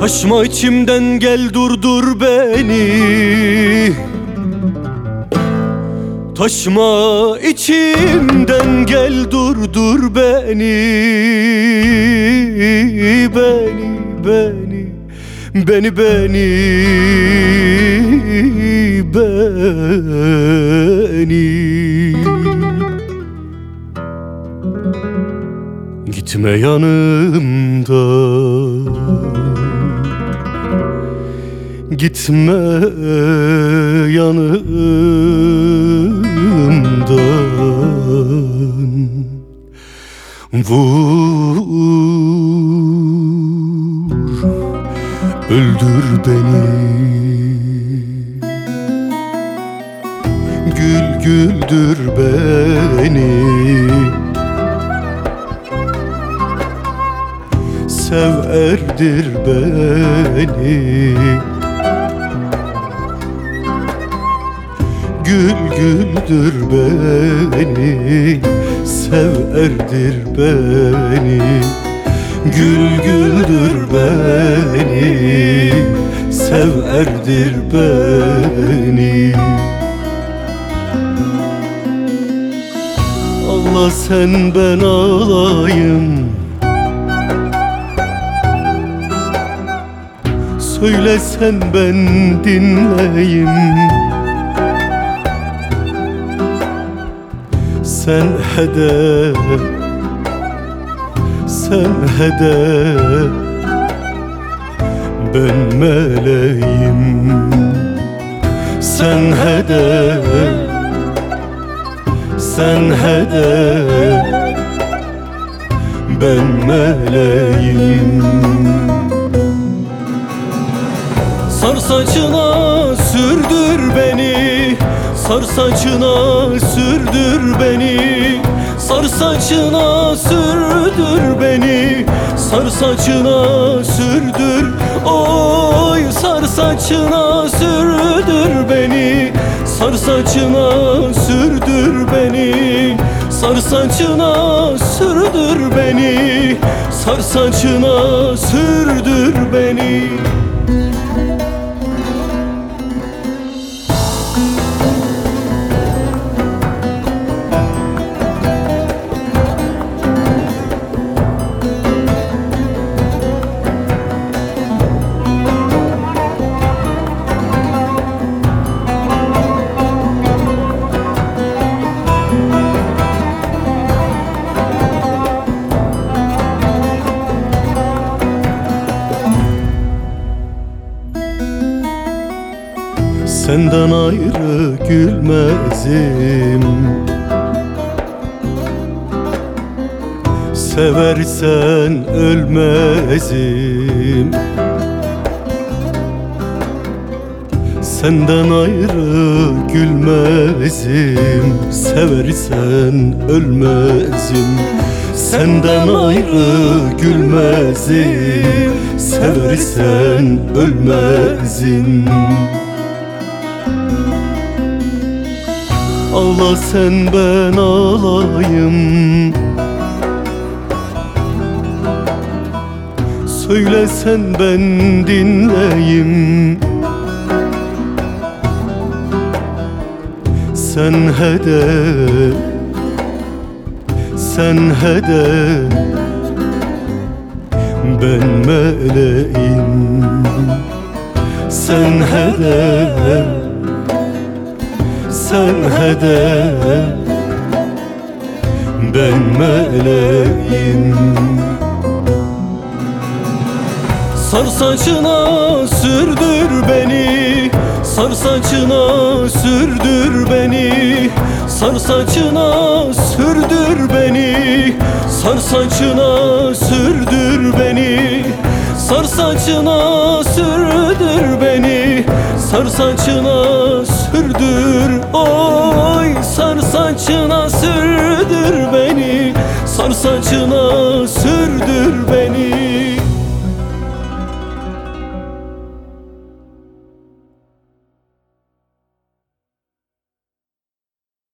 Taşma içimden, gel durdur beni. Taşma içimden, gel durdur beni. Beni Gitme yanımdan, gitme yanımdan. Vur, öldür beni. Gül güldür beni. Sev erdir beni. Gül güldür beni. Sev erdir beni. Gül güldür beni. Sev erdir beni. Allah sen ben ağlayım, söylesen ben dinleyim. Sen hede, ben meleğim. Sen hede, ben meleğim. Sar saçına sürdür beni, sar saçına sürdür beni. Sar saçına sürdür beni, sar saçına sürdür. Oy sar saçına sürdür beni, sar saçına sürdür beni. Sar saçına sürdür beni, sar saçına sürdür beni. Senden ayrı gülmezim. Seversen ölmezim. Senden ayrı gülmezim. Seversen ölmezim. Senden ayrı gülmezim. Seversen ölmezim. Ağla sen ben ağlayım, söylesen ben dinleyim. Sen hede, ben meleğim. Sen hede, ben meleğim. Sar saçına sürdür beni, sar saçına sürdür beni. Sar saçına sürdür beni, sar saçına sürdür beni. Sar saçına sürdür beni, sar saçına sürdür. Oy sar saçına sürdür beni, sar saçına sürdür beni.